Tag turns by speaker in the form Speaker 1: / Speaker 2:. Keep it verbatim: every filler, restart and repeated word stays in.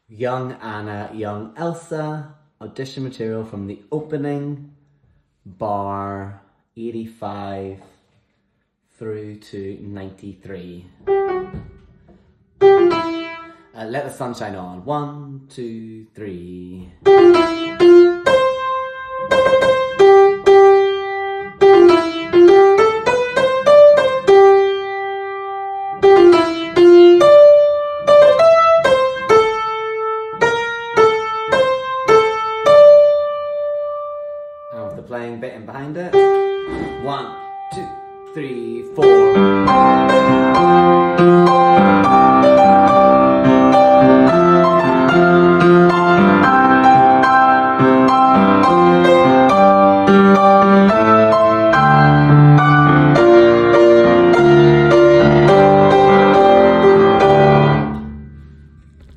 Speaker 1: Young Anna, Young Elsa, audition material from the opening, bar eighty-five through to ninety-three. Uh, let the sun shine on. One, two, three. And with the playing bit in behind it. One, two, three, four.